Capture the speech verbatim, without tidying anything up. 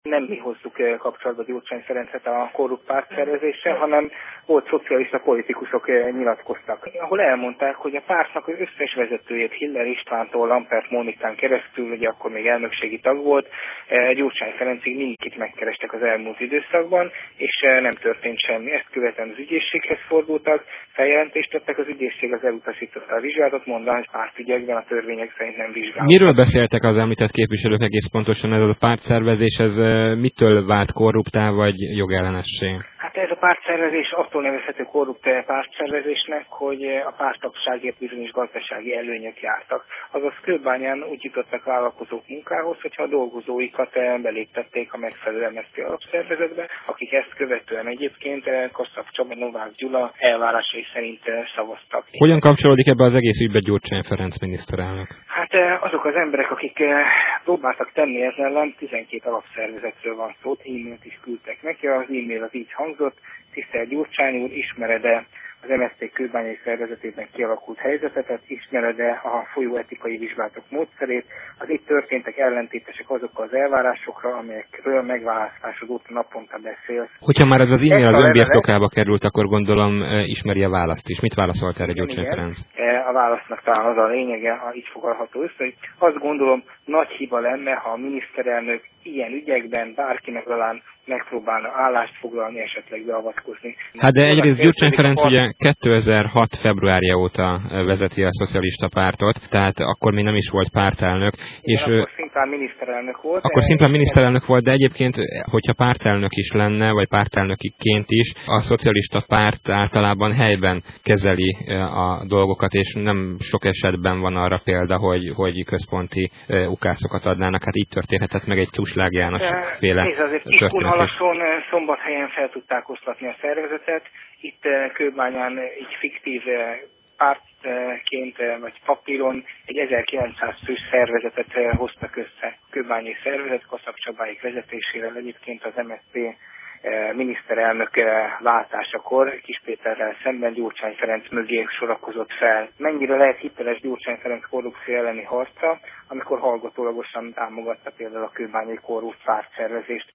Nem mi hozzuk kapcsolatba Gyurcsány Ferencet a korrupt pártszervezéssel, hanem volt szocialista politikusok nyilatkoztak, ahol elmondták, hogy a pártnak az összes vezetőjét Hiller Istvántól Lampert Mónikán keresztül, ugye akkor még elnökségi tag volt, Gyurcsány Ferencig mindenkit megkerestek az elmúlt időszakban, és nem történt semmi. Ezt követően az ügyészséghez fordultak, feljelentést tettek, az ügyészség az elutasította a vizsgálatot, mondva, hogy pártügyekben a törvények szerint nem vizsgálnak. Miről beszéltek az említett képviselők egész pontosan? Ez a pártszervezés, ez mitől vált korruptá vagy jogellenessé? Hát ez a pártszervezés attól nevezhető korrupt pártszervezésnek, hogy a párttagságért bizonyos gazdasági előnyök jártak. Azaz Kőbányán úgy jutottak vállalkozók munkához, hogyha a dolgozóikat beléptették a megfelelő em es zé pé alapszervezetbe, akik ezt követően egyébként Kasszak Csaba, Novák Gyula elvárásai szerint szavaztak. Hogyan kapcsolódik ebbe az egész ügybe Gyurcsány Ferenc miniszterelnök? Hát azok az emberek, akik próbáltak tenni ezzel ellen, tizenkét alapszervezetről van szó, e-mailt is küldtek neki, az e-mail az így hangzott: tisztelt Gyurcsány úr, ismered-e az em es zé pé kőbányai szervezetében kialakult helyzetet, ismered-e a folyó etikai vizsgálatok módszerét, az itt történtek ellentétesek azokkal az elvárásokra, amelyekről megválasztásod óta naponta beszélsz. Hogyha már ez az e-mail az önbirtokába került, akkor gondolom ismeri a választ is. Mit válaszolt erre Gyurcsány Ferenc? A válasznak talán az a lényege, ha így fogalható össze, hogy azt gondolom, nagy hiba lenne, ha a miniszterelnök ilyen ügyekben bárkinek talán megpróbálna állást foglalni, esetleg beavatkozni. Hát de egyrészt Gyurcsány Ferenc ugye kétezer-hat februárja óta vezeti a szocialista pártot, tehát akkor még nem is volt pártelnök. És akkor szimplán miniszterelnök volt. Akkor szimplán miniszterelnök volt, de egyébként, hogyha pártelnök is lenne, vagy pártelnökiként is, a szocialista párt általában helyben kezeli a dolgokat, és nem sok esetben van arra példa, hogy, hogy központi ukászokat adnának. Hát így történhetett meg egy Cuslág János féle történet. Halasson Szombathelyen fel tudták oszlatni a szervezetet. Itt Kőbányán egy fiktív pártként vagy papíron egy ezerkilencszáz fős szervezetet hoztak össze. Kőbányai szervezet Kasszak Csabáik vezetésével, egyébként az em es zé pé miniszterelnök váltásakor Kiss Péterrel szemben Gyurcsány Ferenc mögé sorakozott fel. Mennyire lehet hiteles Gyurcsány Ferenc korrupció elleni harca, amikor hallgatólagosan támogatta például a kőbányai korrupt pártszervezést.